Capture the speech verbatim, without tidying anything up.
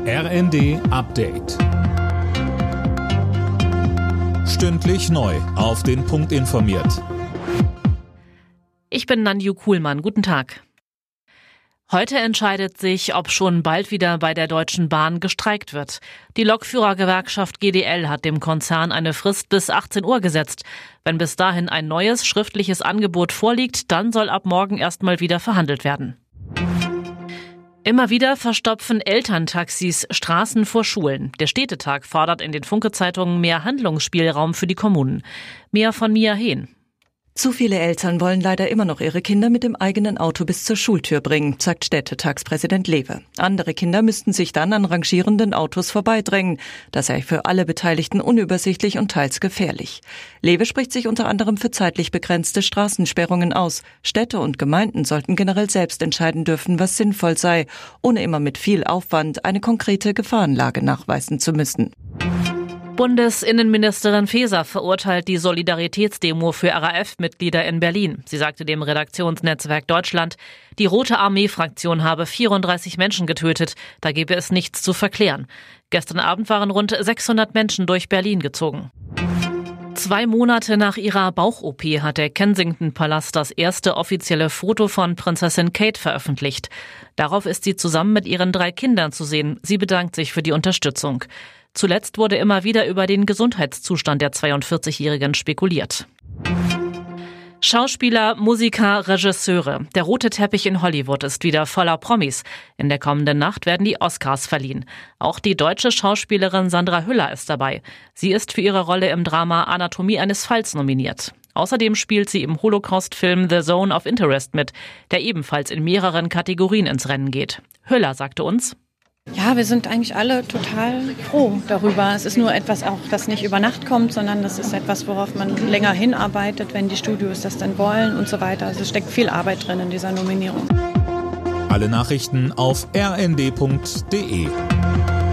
R N D Update. Stündlich neu auf den Punkt informiert. Ich bin Nanju Kuhlmann. Guten Tag. Heute entscheidet sich, ob schon bald wieder bei der Deutschen Bahn gestreikt wird. Die Lokführergewerkschaft G D L hat dem Konzern eine Frist bis achtzehn Uhr gesetzt. Wenn bis dahin ein neues schriftliches Angebot vorliegt, dann soll ab morgen erstmal wieder verhandelt werden. Immer wieder verstopfen Elterntaxis Straßen vor Schulen. Der Städtetag fordert in den Funke-Zeitungen mehr Handlungsspielraum für die Kommunen. Mehr von Mia Hehn. Zu viele Eltern wollen leider immer noch ihre Kinder mit dem eigenen Auto bis zur Schultür bringen, sagt Städtetagspräsident Lewe. Andere Kinder müssten sich dann an rangierenden Autos vorbeidrängen. Das sei für alle Beteiligten unübersichtlich und teils gefährlich. Lewe spricht sich unter anderem für zeitlich begrenzte Straßensperrungen aus. Städte und Gemeinden sollten generell selbst entscheiden dürfen, was sinnvoll sei, ohne immer mit viel Aufwand eine konkrete Gefahrenlage nachweisen zu müssen. Bundesinnenministerin Faeser verurteilt die Solidaritätsdemo für R A F-Mitglieder in Berlin. Sie sagte dem Redaktionsnetzwerk Deutschland, die Rote Armee-Fraktion habe vierunddreißig Menschen getötet, da gebe es nichts zu verklären. Gestern Abend waren rund sechshundert Menschen durch Berlin gezogen. Zwei Monate nach ihrer Bauch-O P hat der Kensington-Palast das erste offizielle Foto von Prinzessin Kate veröffentlicht. Darauf ist sie zusammen mit ihren drei Kindern zu sehen. Sie bedankt sich für die Unterstützung. Zuletzt wurde immer wieder über den Gesundheitszustand der zweiundvierzigjährigen spekuliert. Schauspieler, Musiker, Regisseure. Der rote Teppich in Hollywood ist wieder voller Promis. In der kommenden Nacht werden die Oscars verliehen. Auch die deutsche Schauspielerin Sandra Hüller ist dabei. Sie ist für ihre Rolle im Drama Anatomie eines Falls nominiert. Außerdem spielt sie im Holocaust-Film The Zone of Interest mit, der ebenfalls in mehreren Kategorien ins Rennen geht. Hüller sagte uns: Ja, wir sind eigentlich alle total froh darüber. Es ist nur etwas auch, das nicht über Nacht kommt, sondern das ist etwas, worauf man länger hinarbeitet, wenn die Studios das dann wollen und so weiter. Also es steckt viel Arbeit drin in dieser Nominierung. Alle Nachrichten auf r n d punkt d e.